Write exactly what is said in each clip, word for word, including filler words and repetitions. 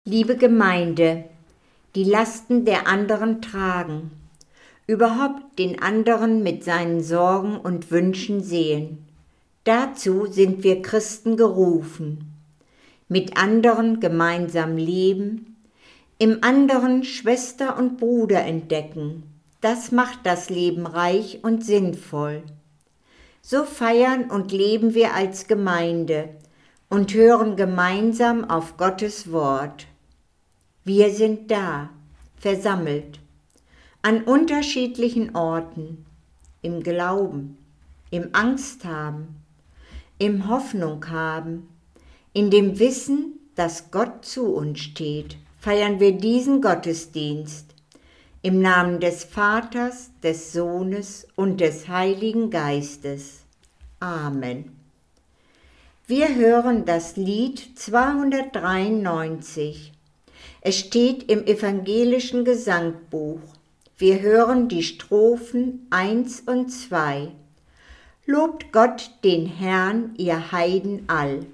Liebe Gemeinde, die Lasten der anderen tragen, überhaupt den anderen mit seinen Sorgen und Wünschen sehen. Dazu sind wir Christen gerufen. Mit anderen gemeinsam leben, im anderen Schwester und Bruder entdecken, das macht das Leben reich und sinnvoll. So feiern und leben wir als Gemeinde und hören gemeinsam auf Gottes Wort. Wir sind da, versammelt, an unterschiedlichen Orten, im Glauben, im Angst haben, im Hoffnung haben, in dem Wissen, dass Gott zu uns steht, feiern wir diesen Gottesdienst im Namen des Vaters, des Sohnes und des Heiligen Geistes. Amen. Wir hören das Lied zweihundertdreiundneunzig. Es steht im evangelischen Gesangbuch. Wir hören die Strophen eins und zwei. Lobt Gott den Herrn, ihr Heiden all.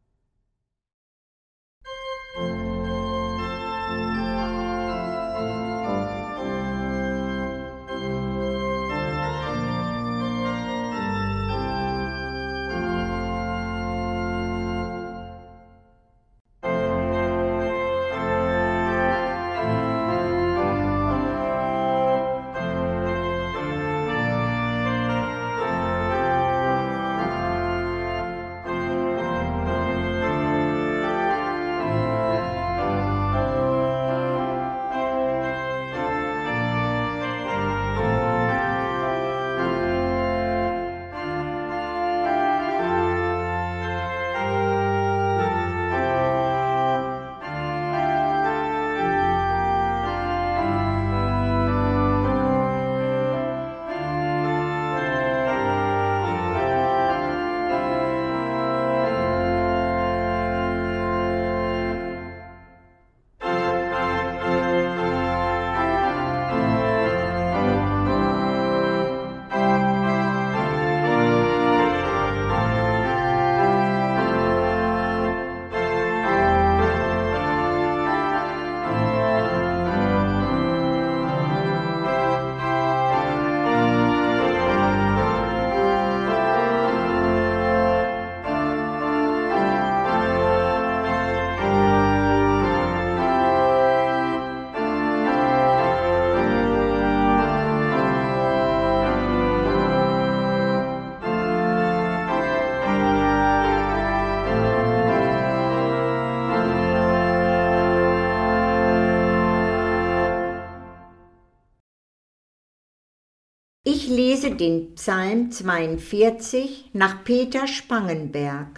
Ich lese den Psalm zweiundvierzig nach Peter Spangenberg.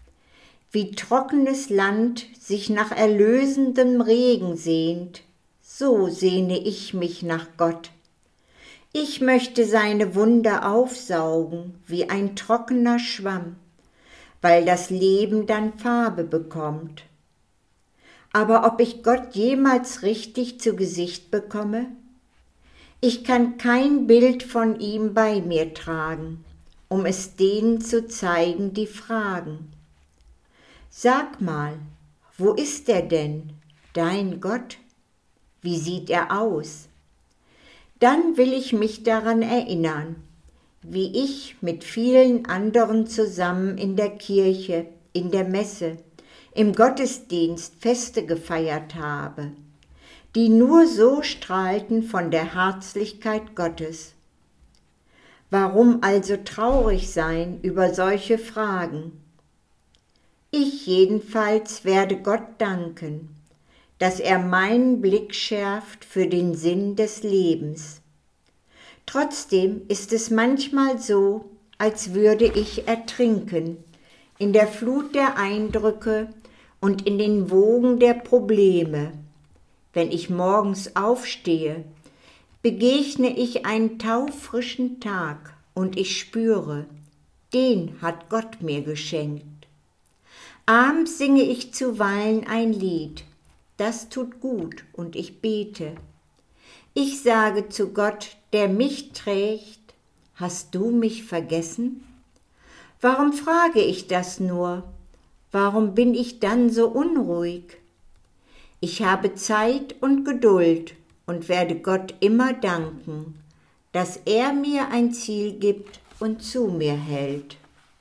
Wie trockenes Land sich nach erlösendem Regen sehnt, so sehne ich mich nach Gott. Ich möchte seine Wunder aufsaugen wie ein trockener Schwamm, weil das Leben dann Farbe bekommt. Aber ob ich Gott jemals richtig zu Gesicht bekomme? Ich kann kein Bild von ihm bei mir tragen, um es denen zu zeigen, die fragen. Sag mal, wo ist er denn, dein Gott? Wie sieht er aus? Dann will ich mich daran erinnern, wie ich mit vielen anderen zusammen in der Kirche, in der Messe, im Gottesdienst Feste gefeiert habe, die nur so strahlten von der Herzlichkeit Gottes. Warum also traurig sein über solche Fragen? Ich jedenfalls werde Gott danken, dass er meinen Blick schärft für den Sinn des Lebens. Trotzdem ist es manchmal so, als würde ich ertrinken in der Flut der Eindrücke und in den Wogen der Probleme. Wenn ich morgens aufstehe, begegne ich einen taufrischen Tag und ich spüre, den hat Gott mir geschenkt. Abends singe ich zuweilen ein Lied, das tut gut und ich bete. Ich sage zu Gott, der mich trägt, hast du mich vergessen? Warum frage ich das nur? Warum bin ich dann so unruhig? Ich habe Zeit und Geduld und werde Gott immer danken, dass er mir ein Ziel gibt und zu mir hält.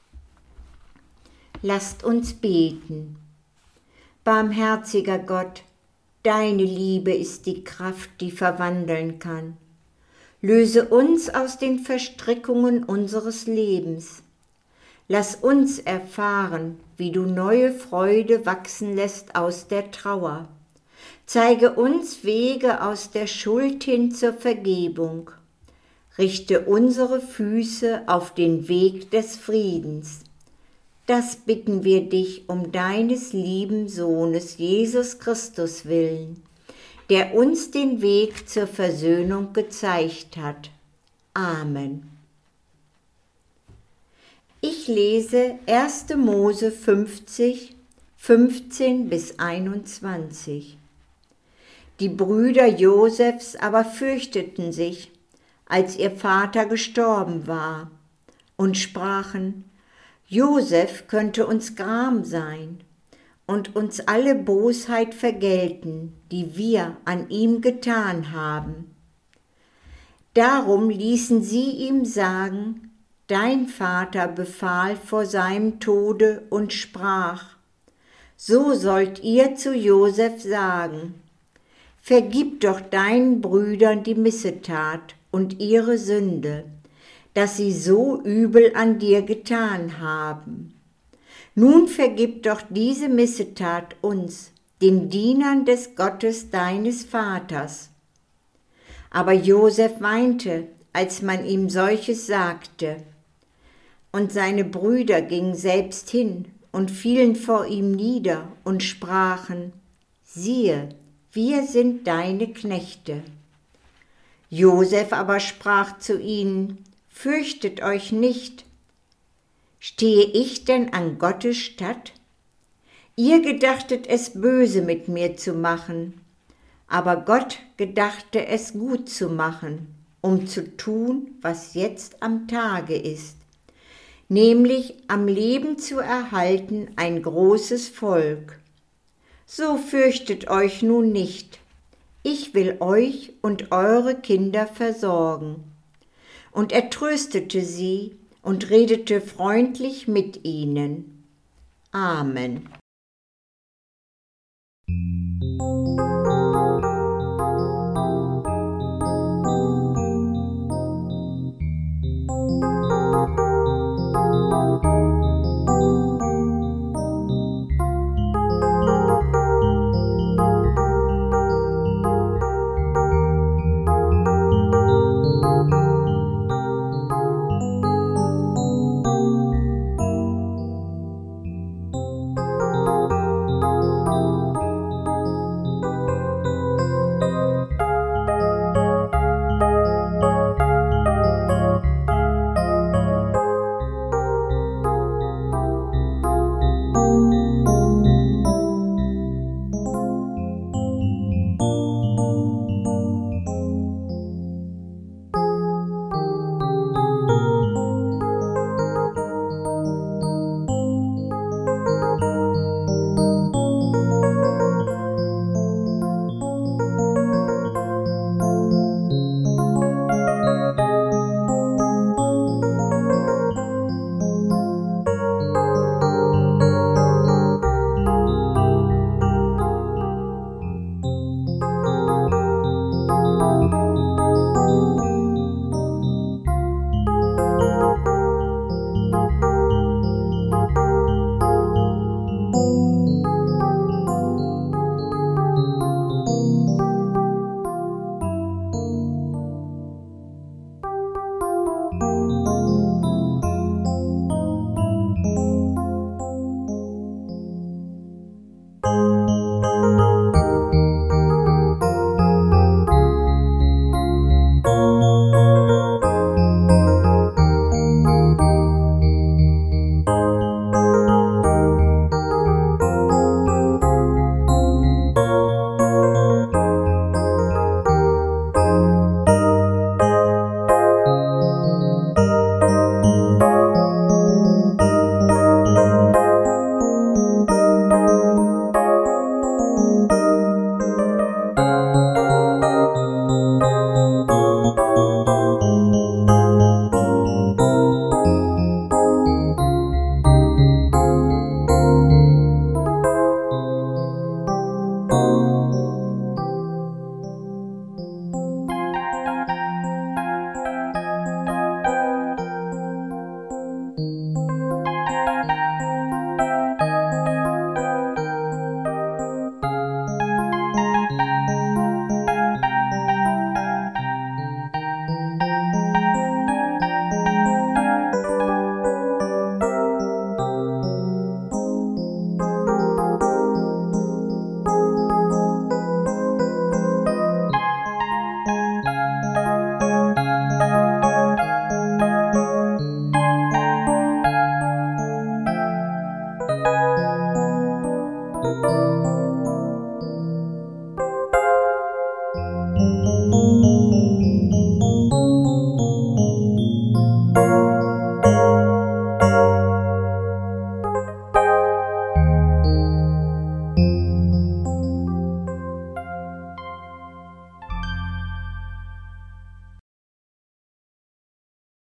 Lasst uns beten. Barmherziger Gott, deine Liebe ist die Kraft, die verwandeln kann. Löse uns aus den Verstrickungen unseres Lebens. Lass uns erfahren, wie du neue Freude wachsen lässt aus der Trauer. Zeige uns Wege aus der Schuld hin zur Vergebung. Richte unsere Füße auf den Weg des Friedens. Das bitten wir dich um deines lieben Sohnes Jesus Christus willen, der uns den Weg zur Versöhnung gezeigt hat. Amen. Ich lese erste Mose fünfzig, fünfzehn bis einundzwanzig. Die Brüder Josefs aber fürchteten sich, als ihr Vater gestorben war, und sprachen: Josef könnte uns Gram sein und uns alle Bosheit vergelten, die wir an ihm getan haben. Darum ließen sie ihm sagen: Dein Vater befahl vor seinem Tode und sprach: So sollt ihr zu Josef sagen: Vergib doch deinen Brüdern die Missetat und ihre Sünde, dass sie so übel an dir getan haben. Nun vergib doch diese Missetat uns, den Dienern des Gottes deines Vaters. Aber Josef weinte, als man ihm solches sagte. Und seine Brüder gingen selbst hin und fielen vor ihm nieder und sprachen: Siehe, wir sind deine Knechte. Josef aber sprach zu ihnen: Fürchtet euch nicht. Stehe ich denn an Gottes Statt? Ihr gedachtet es böse mit mir zu machen, aber Gott gedachte es gut zu machen, um zu tun, was jetzt am Tage ist, nämlich am Leben zu erhalten ein großes Volk. So fürchtet euch nun nicht. Ich will euch und eure Kinder versorgen. Und er tröstete sie und redete freundlich mit ihnen. Amen.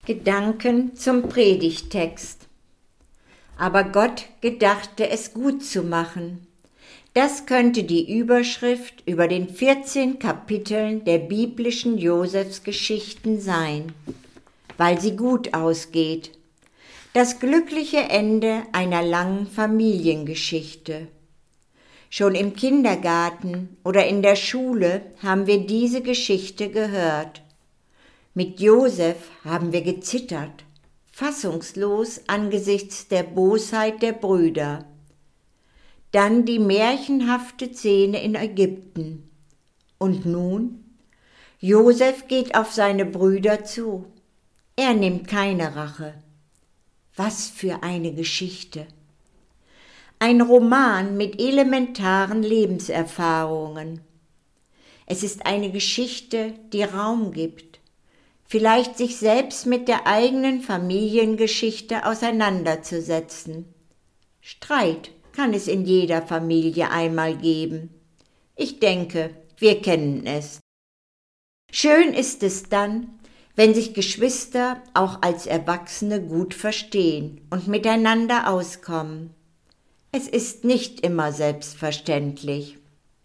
Gedanken zum Predigttext. Aber Gott gedachte es gut zu machen. Das könnte die Überschrift über den vierzehn Kapiteln der biblischen Josefsgeschichten sein, weil sie gut ausgeht. Das glückliche Ende einer langen Familiengeschichte. Schon im Kindergarten oder in der Schule haben wir diese Geschichte gehört. Mit Josef haben wir gezittert, fassungslos angesichts der Bosheit der Brüder. Dann die märchenhafte Szene in Ägypten. Und nun? Josef geht auf seine Brüder zu. Er nimmt keine Rache. Was für eine Geschichte! Ein Roman mit elementaren Lebenserfahrungen. Es ist eine Geschichte, die Raum gibt, vielleicht sich selbst mit der eigenen Familiengeschichte auseinanderzusetzen. Streit kann es in jeder Familie einmal geben. Ich denke, wir kennen es. Schön ist es dann, wenn sich Geschwister auch als Erwachsene gut verstehen und miteinander auskommen. Es ist nicht immer selbstverständlich.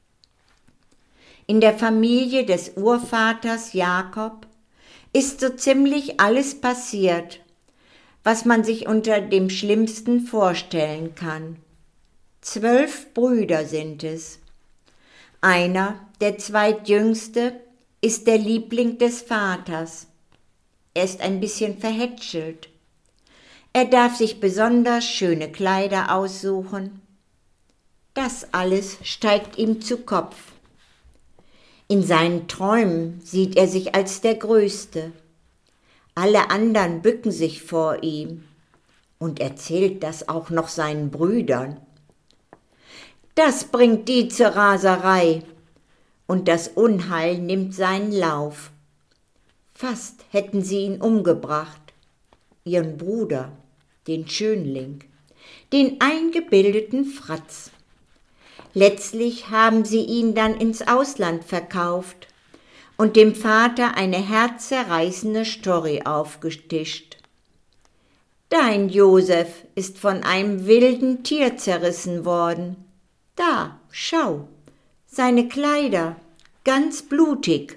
In der Familie des Urvaters Jakob ist so ziemlich alles passiert, was man sich unter dem Schlimmsten vorstellen kann. Zwölf Brüder sind es. Einer, der zweitjüngste, ist der Liebling des Vaters. Er ist ein bisschen verhätschelt. Er darf sich besonders schöne Kleider aussuchen. Das alles steigt ihm zu Kopf. In seinen Träumen sieht er sich als der Größte. Alle anderen bücken sich vor ihm und erzählt das auch noch seinen Brüdern. Das bringt die zur Raserei und das Unheil nimmt seinen Lauf. Fast hätten sie ihn umgebracht, ihren Bruder, den Schönling, den eingebildeten Fratz. Letztlich haben sie ihn dann ins Ausland verkauft und dem Vater eine herzzerreißende Story aufgetischt. Dein Josef ist von einem wilden Tier zerrissen worden. Da, schau, seine Kleider, ganz blutig.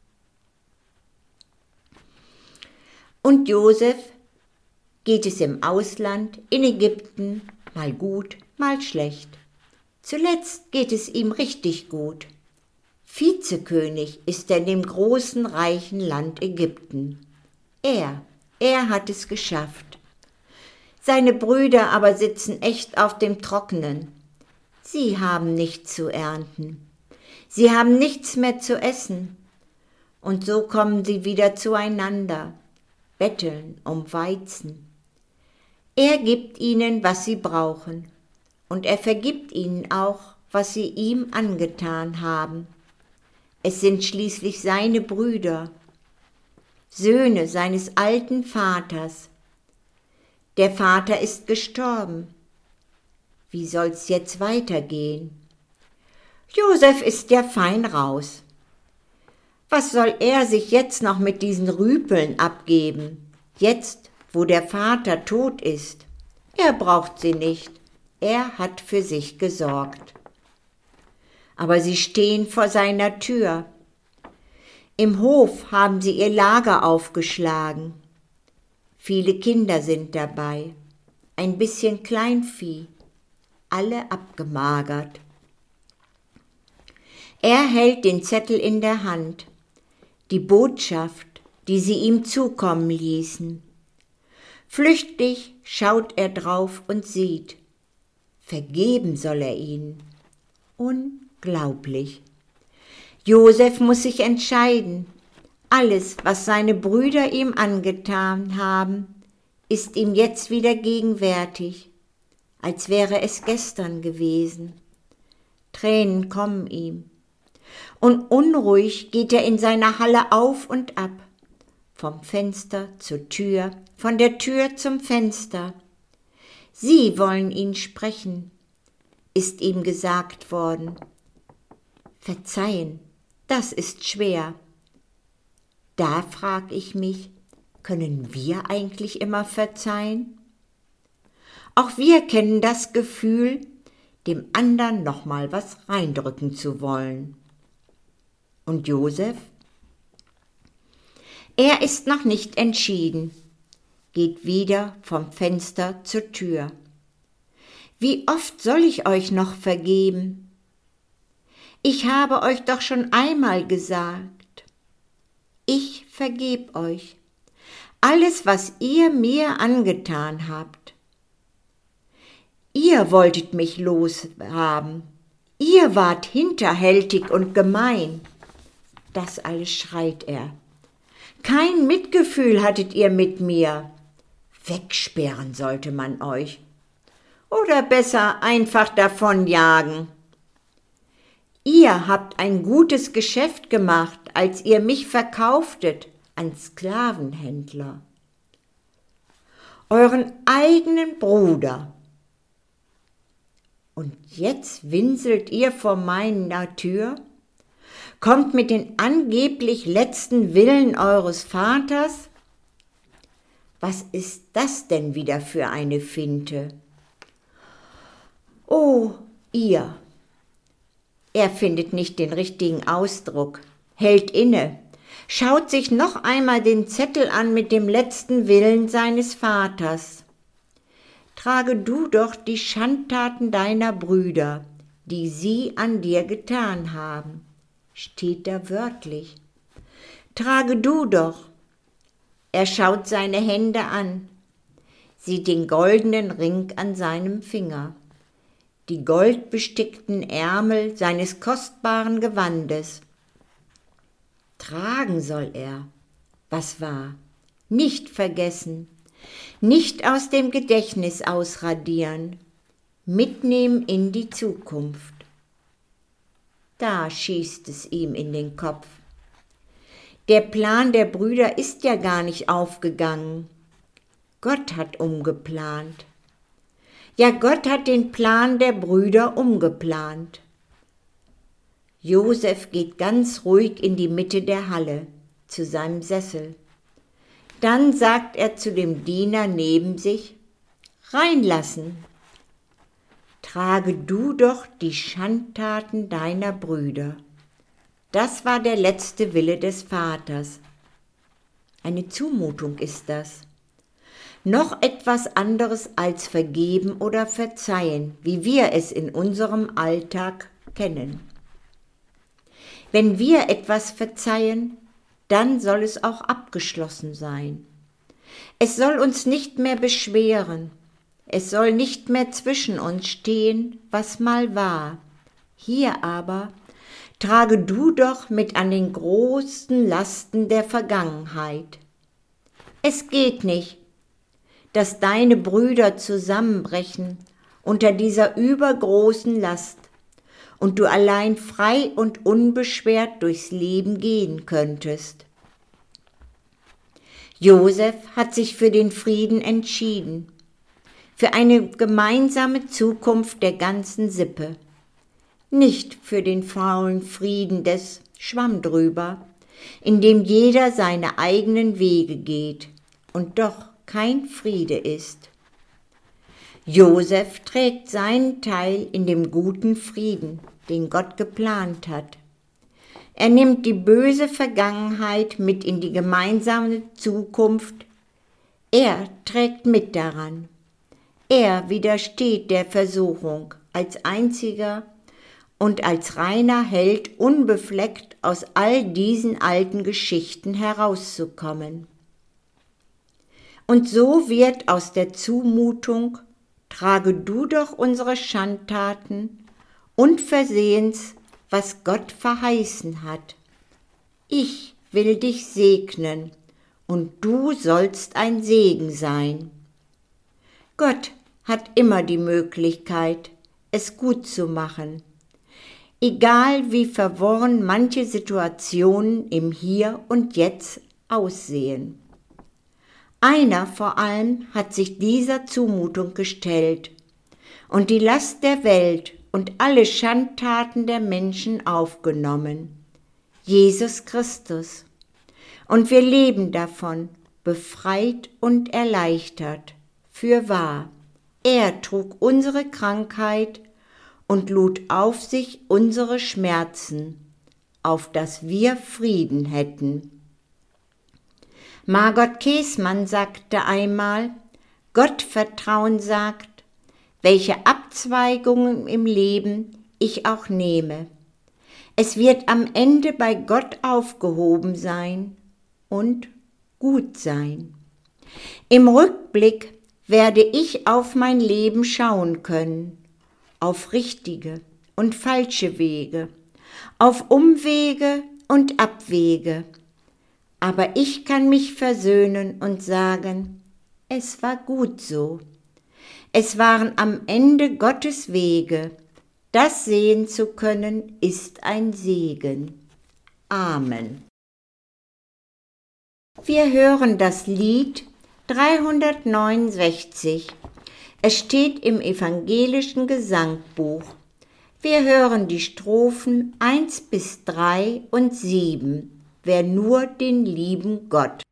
Und Josef geht es im Ausland, in Ägypten, mal gut, mal schlecht. Zuletzt geht es ihm richtig gut. Vizekönig ist er in dem großen, reichen Land Ägypten. Er, er hat es geschafft. Seine Brüder aber sitzen echt auf dem Trockenen. Sie haben nichts zu ernten. Sie haben nichts mehr zu essen. Und so kommen sie wieder zueinander, betteln um Weizen. Er gibt ihnen, was sie brauchen. Und er vergibt ihnen auch, was sie ihm angetan haben. Es sind schließlich seine Brüder, Söhne seines alten Vaters. Der Vater ist gestorben. Wie soll's jetzt weitergehen? Josef ist ja fein raus. Was soll er sich jetzt noch mit diesen Rüpeln abgeben, jetzt, wo der Vater tot ist? Er braucht sie nicht. Er hat für sich gesorgt. Aber sie stehen vor seiner Tür. Im Hof haben sie ihr Lager aufgeschlagen. Viele Kinder sind dabei, ein bisschen Kleinvieh, alle abgemagert. Er hält den Zettel in der Hand, die Botschaft, die sie ihm zukommen ließen. Flüchtig schaut er drauf und sieht, vergeben soll er ihnen. Unglaublich. Josef muss sich entscheiden. Alles, was seine Brüder ihm angetan haben, ist ihm jetzt wieder gegenwärtig, als wäre es gestern gewesen. Tränen kommen ihm. Und unruhig geht er in seiner Halle auf und ab, vom Fenster zur Tür, von der Tür zum Fenster. Sie wollen ihn sprechen, ist ihm gesagt worden. Verzeihen, das ist schwer. Da frag ich mich, Können wir eigentlich immer verzeihen? Auch wir kennen das Gefühl, dem anderen nochmal was reindrücken zu wollen. Und Josef? Er ist noch nicht entschieden, geht wieder vom Fenster zur Tür. Wie oft soll ich euch noch vergeben? Ich habe euch doch schon einmal gesagt. Ich vergeb euch. Alles, was ihr mir angetan habt. Ihr wolltet mich loshaben. Ihr wart hinterhältig und gemein. Das alles schreit er. Kein Mitgefühl hattet ihr mit mir. Wegsperren sollte man euch. Oder besser einfach davonjagen. Ihr habt ein gutes Geschäft gemacht, als ihr mich verkauftet an Sklavenhändler. Euren eigenen Bruder. Und jetzt winselt ihr vor meiner Tür, kommt mit den angeblich letzten Willen eures Vaters? Was ist das denn wieder für eine Finte? Oh, ihr! Er findet nicht den richtigen Ausdruck, hält inne, schaut sich noch einmal den Zettel an mit dem letzten Willen seines Vaters. Trage du doch die Schandtaten deiner Brüder, die sie an dir getan haben. Steht da wörtlich. Trage du doch. Er schaut seine Hände an, sieht den goldenen Ring an seinem Finger, die goldbestickten Ärmel seines kostbaren Gewandes. Tragen soll er, was war, nicht vergessen, nicht aus dem Gedächtnis ausradieren, mitnehmen in die Zukunft. Da schießt es ihm in den Kopf. Der Plan der Brüder ist ja gar nicht aufgegangen. Gott hat umgeplant. Ja, Gott hat den Plan der Brüder umgeplant. Josef geht ganz ruhig in die Mitte der Halle, zu seinem Sessel. Dann sagt er zu dem Diener neben sich, reinlassen. Trage du doch die Schandtaten deiner Brüder. Das war der letzte Wille des Vaters. Eine Zumutung ist das. Noch etwas anderes als vergeben oder verzeihen, wie wir es in unserem Alltag kennen. Wenn wir etwas verzeihen, dann soll es auch abgeschlossen sein. Es soll uns nicht mehr beschweren. Es soll nicht mehr zwischen uns stehen, was mal war. Hier aber trage du doch mit an den großen Lasten der Vergangenheit. Es geht nicht, dass deine Brüder zusammenbrechen unter dieser übergroßen Last und du allein frei und unbeschwert durchs Leben gehen könntest. Josef hat sich für den Frieden entschieden, für eine gemeinsame Zukunft der ganzen Sippe, nicht für den faulen Frieden des Schwamm drüber, in dem jeder seine eigenen Wege geht und doch kein Friede ist. Josef trägt seinen Teil in dem guten Frieden, den Gott geplant hat. Er nimmt die böse Vergangenheit mit in die gemeinsame Zukunft. Er trägt mit daran. Er widersteht der Versuchung, als einziger und als reiner Held unbefleckt aus all diesen alten Geschichten herauszukommen. Und so wird aus der Zumutung, trage du doch unsere Schandtaten unversehens, was Gott verheißen hat. Ich will dich segnen und du sollst ein Segen sein. Gott hat immer die Möglichkeit, es gut zu machen. Egal wie verworren manche Situationen im Hier und Jetzt aussehen. Einer vor allem hat sich dieser Zumutung gestellt und die Last der Welt und alle Schandtaten der Menschen aufgenommen. Jesus Christus. Und wir leben davon befreit und erleichtert. Fürwahr, er trug unsere Krankheit und lud auf sich unsere Schmerzen, auf dass wir Frieden hätten. Margot Käßmann sagte einmal, Gottvertrauen sagt, welche Abzweigungen im Leben ich auch nehme. Es wird am Ende bei Gott aufgehoben sein und gut sein. Im Rückblick werde ich auf mein Leben schauen können, auf richtige und falsche Wege, auf Umwege und Abwege. Aber ich kann mich versöhnen und sagen, es war gut so. Es waren am Ende Gottes Wege. Das sehen zu können, ist ein Segen. Amen. Wir hören das Lied dreihundertneunundsechzig. Es steht im evangelischen Gesangbuch. Wir hören die Strophen eins bis drei und sieben. Wer nur den lieben Gott.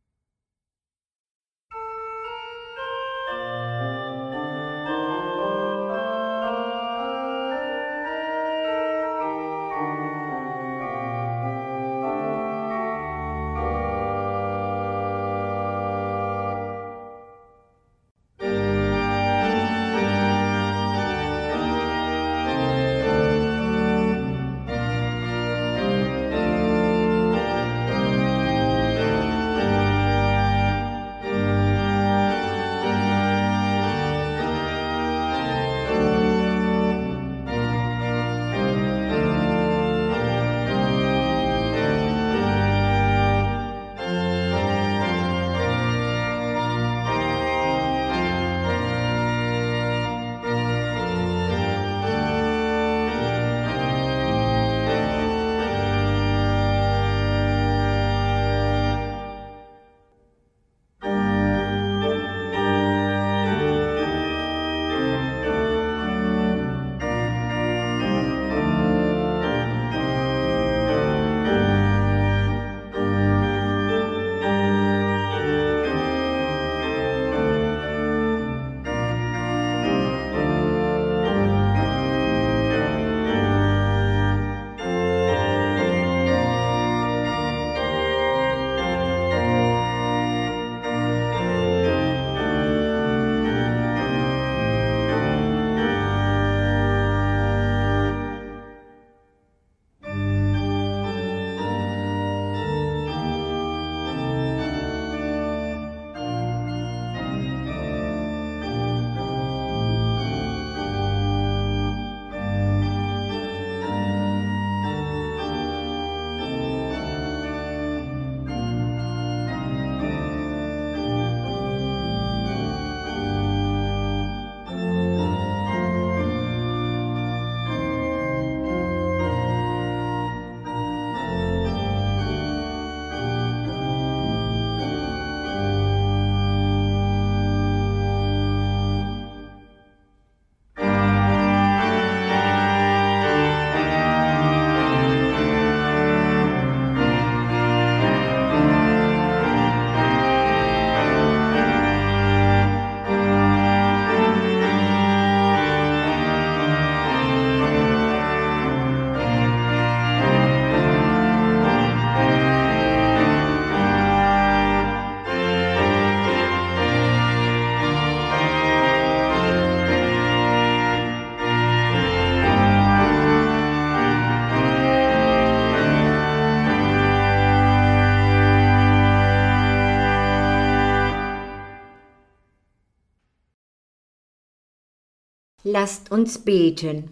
Lasst uns beten.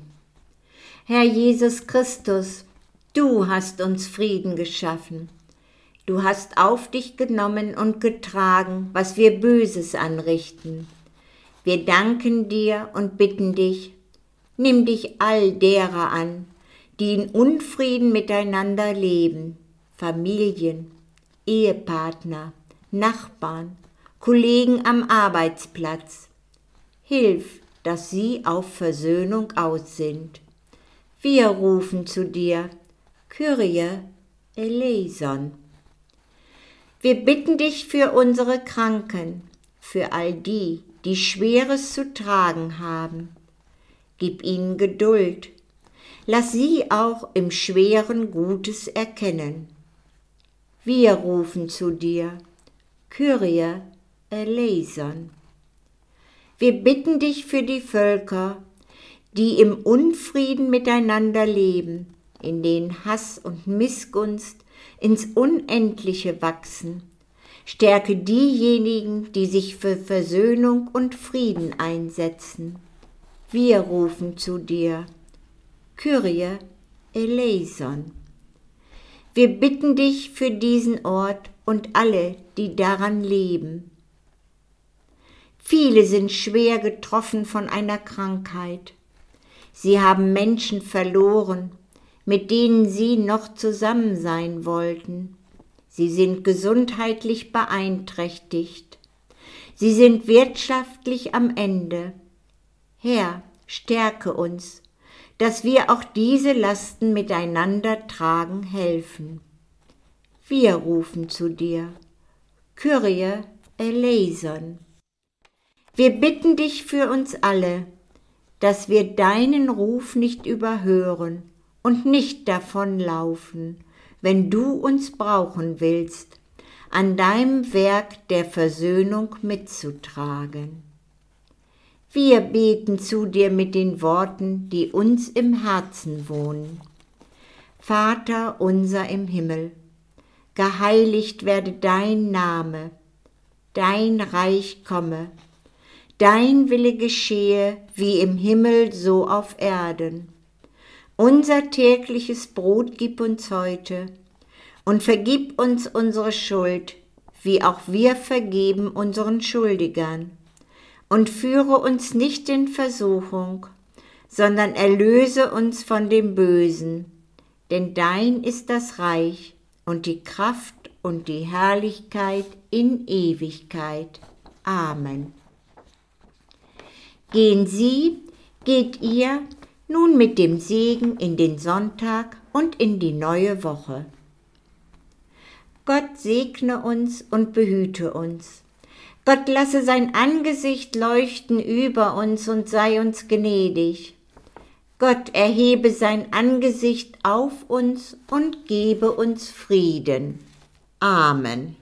Herr Jesus Christus, du hast uns Frieden geschaffen. Du hast auf dich genommen und getragen, was wir Böses anrichten. Wir danken dir und bitten dich, nimm dich all derer an, die in Unfrieden miteinander leben, Familien, Ehepartner, Nachbarn, Kollegen am Arbeitsplatz. Hilf, dass sie auf Versöhnung aus sind. Wir rufen zu dir, Kyrie eleison. Wir bitten dich für unsere Kranken, für all die, die Schweres zu tragen haben. Gib ihnen Geduld. Lass sie auch im Schweren Gutes erkennen. Wir rufen zu dir, Kyrie eleison. Wir bitten dich für die Völker, die im Unfrieden miteinander leben, in denen Hass und Missgunst ins Unendliche wachsen. Stärke diejenigen, die sich für Versöhnung und Frieden einsetzen. Wir rufen zu dir, Kyrie eleison. Wir bitten dich für diesen Ort und alle, die daran leben. Viele sind schwer getroffen von einer Krankheit. Sie haben Menschen verloren, mit denen sie noch zusammen sein wollten. Sie sind gesundheitlich beeinträchtigt. Sie sind wirtschaftlich am Ende. Herr, stärke uns, dass wir auch diese Lasten miteinander tragen helfen. Wir rufen zu dir, Kyrie eleison. Wir bitten dich für uns alle, dass wir deinen Ruf nicht überhören und nicht davonlaufen, wenn du uns brauchen willst, an deinem Werk der Versöhnung mitzutragen. Wir beten zu dir mit den Worten, die uns im Herzen wohnen. Vater unser im Himmel, geheiligt werde dein Name, dein Reich komme, dein Wille geschehe, wie im Himmel so auf Erden. Unser tägliches Brot gib uns heute und vergib uns unsere Schuld, wie auch wir vergeben unseren Schuldigern. Und führe uns nicht in Versuchung, sondern erlöse uns von dem Bösen. Denn dein ist das Reich und die Kraft und die Herrlichkeit in Ewigkeit. Amen. Gehen Sie, geht ihr nun mit dem Segen in den Sonntag und in die neue Woche. Gott segne uns und behüte uns. Gott lasse sein Angesicht leuchten über uns und sei uns gnädig. Gott erhebe sein Angesicht auf uns und gebe uns Frieden. Amen.